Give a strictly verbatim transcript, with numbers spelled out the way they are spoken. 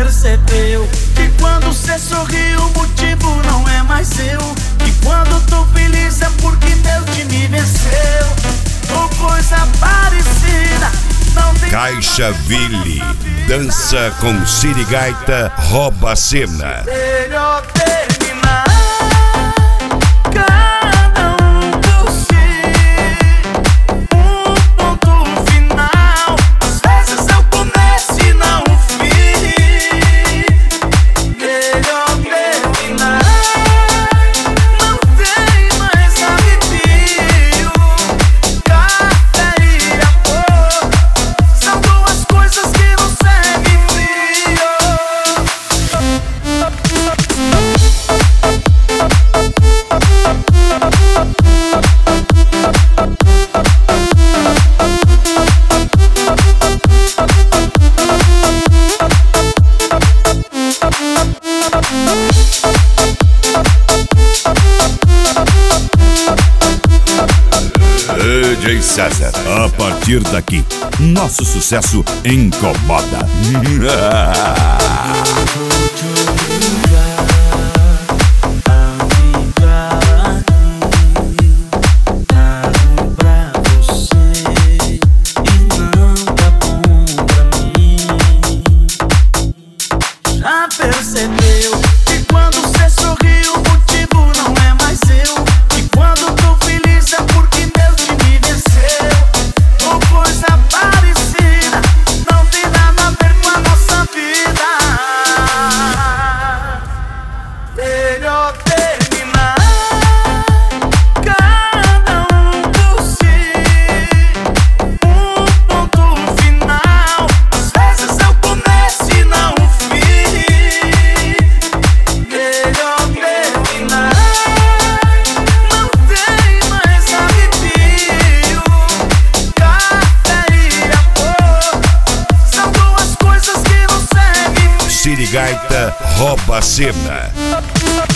percebeu que quando cê sorri o motivo não é mais seu? Que quando tô feliz é porque meu time venceu? Ou coisa parecida, não tem. Caixa Ville, dança com Sirigaita, rouba a cena. Melhor terminar, cada um por si, um ponto final. Às vezes é o começo e não o fim. Melhor terminar, não tem mais arrepio. Café e amor são duas coisas que não seguem frio. D J César, a partir daqui, nosso sucesso incomoda. Já percebeu que quando cê sorri o motivo não é mais seu? Que quando tô feliz é porque meu time venceu? Ou coisa parecida, não tem nada a ver com a nossa vida. Melhor terminar, cada um por si, um ponto final. Às vezes é o começo e não o fim. Melhor terminar, não tem mais arrepio. Café e amor são duas coisas que não seguem. Sirigaita, rouba a cena.